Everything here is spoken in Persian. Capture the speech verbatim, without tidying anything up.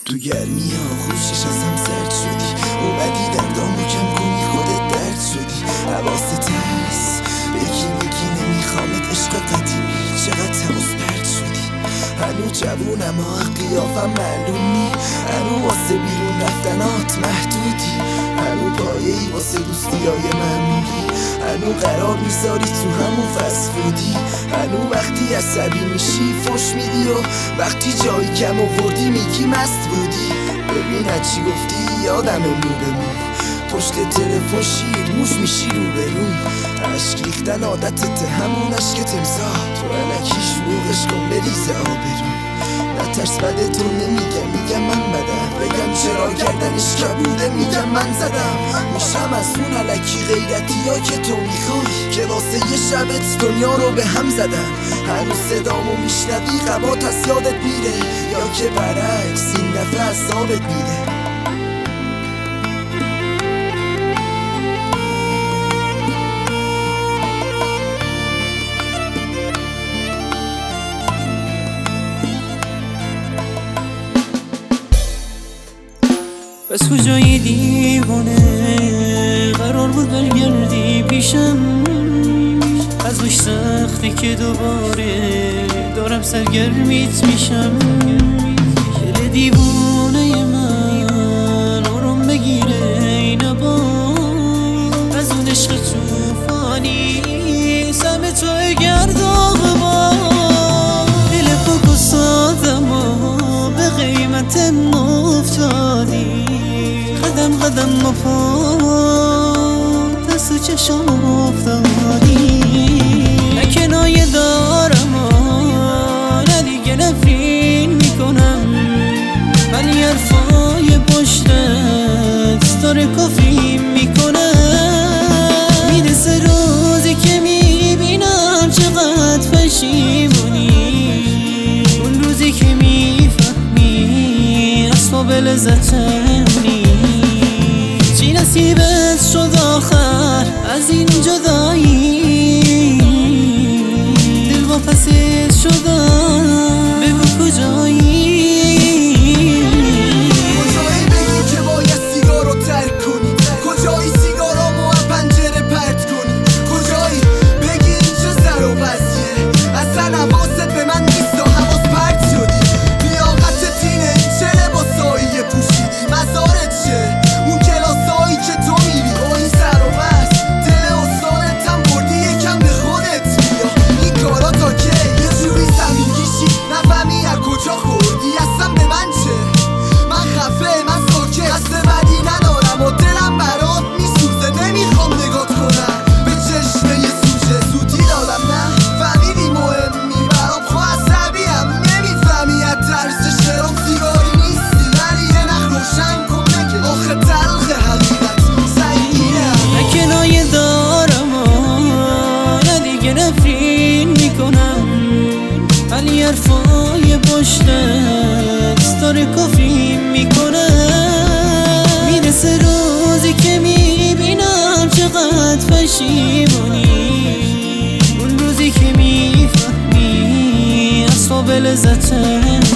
تو گرمی ها خوشش ازم سرد شدی، اومدی دردامو کم کنی خودت درد شدی. حواست هست بگی میگی نمیخوامت عشق قدیمی، چقدر تماس پرد شدی. هنو جوونم ها قیافم معلوم نی، هنو واسه بیرون رفتنات محدودی، هنو پایه‌ای واسه دوستیای معمولی، هنو قرار میذاری تو همون فست فودی، هنو وقتی عصبی میشی فش میدی و وقتی جایی کم آوردی میگی مست بودی. ببین چی گفتی یادم مو به مو، پشت تلفن شیر موش میشی رو به رو، عشق ریختن عادتت همون عشق تمساح، تو الکی شروعش کن بریزه آبرو. نترس بده تو نمیگم میگم من بدم، بگم چرا کردنش کبوده میگم من زدم. میشم از اون الکی غیرتی ها که تو میخوای، که واسه یه شبت دنیا رو به هم زدم. هنوز صدامو میشنوی غمات از یادت میره، یا که برعکس این دفعه از ثابت میره. بس کجایی دیوانه، قرار بود برگردی پیشم، از روش سختی که دوباره دارم سرگرمیت میشم. دل دیوانه من آرام بگیره اینا با، از اون عشق توفانی سم توی گرداغ با. دل پاک و سادم و به قیمت افتادی، قدم قدم و پا دست و چشم افتادی. نه کنایه دارم و نه دیگه نفرین میکنم، ولی حرفای پشتت داره کافی میکنم. میرسه روزی که میبینم چقدر پشیمونی، اون روزی که میفهمی اسباب لذتمونی. چی نصیبت شد آخر از این جدایی، دل واپسیت شدم بگو کجایی. کجایی بگی که باید سیگارو ترک کنی، کجایی سیگارامو از پنجره پرت کنی، کجایی بگی این چه سر و پسیه، اصلا حواست به من نیست و حواس پرت شدی. لیاقتت اینه این چه لباسایی پوشیدی، مزارت چه اون کلاسایی که تو میری و این سر و بس. دل استادت هم بردی یکم به خودت بیا، این کارا تا که یه جوری زمین گیشی نفهمی از کجا خوردی. اصلا به من چه، من خفه من ساکت، قصد بدی ندارم و دلم برات میسوزه، نمیخوام نگات کنم به چشم یه سوژه. سوتی دادم نه فهمیدی مهمی برام، خوا عصبیم نمیفهمی از ترس شرام. سیگاری نیستی ولی یه نخ روشن کن بگه آخه تلخ حقیقت سنگینه. نه کنایه دارم و نه دیگه نفرین میکنم، ولی حرفای پشتت داره کافی میکنم. میرسه روزی که میبینم چقدر پشیمونی، اون روزی که میفهمی اسباب لذتمونی.